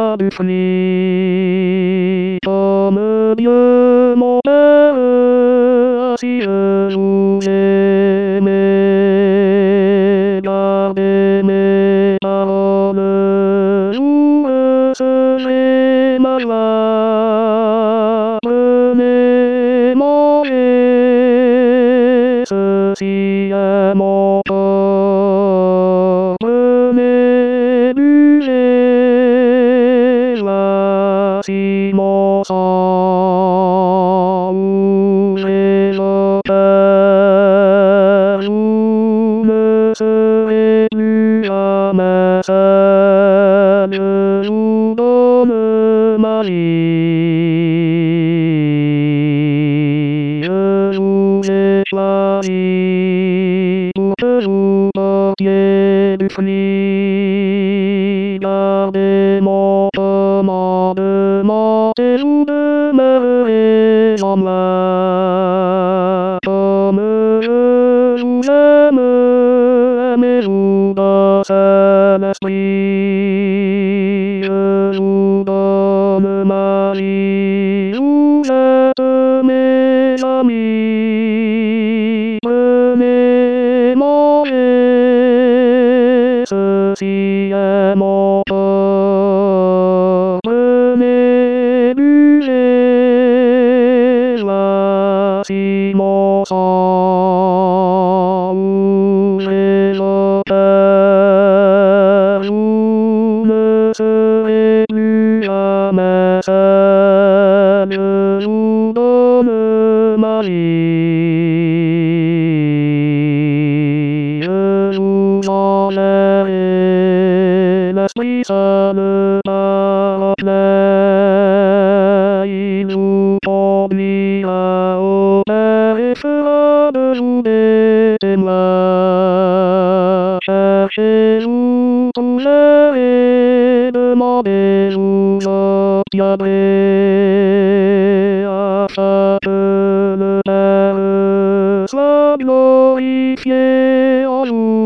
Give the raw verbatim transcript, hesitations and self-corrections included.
pas du fruit, comme Dieu mon Père, si je vous aimais, gardez mes paroles, où serait ma joie, prenez, mangez, ceci est mon corps, prenez, buvez, voici mon sang, ouvrez le cœur, vous ne serez plus jamais seul, je vous donne ma vie, je vous ai choisi pour que vous portiez du fruit, gardez mon commandement et vous demeurerez en moi, comme je vous aime, aimez-vous dans cet esprit, je vous donne ma vie, vous êtes mes amis, prenez, mangez, ceci est mon corps, prenez, buvez, voici mon sang, ouvrez le cœur, vous ne serez plus jamais seul, je vous donne ma vie, je vous enverrai l'Esprit Saint Paraclet, il vous conduira au Père et fera de vous des témoins. Cherchez-vous, trouverez, demandez, vous obtiendrez, afin que le Père soit glorifié en vous.